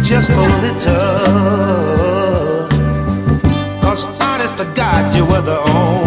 just a little. 'Cause honest to God, you were the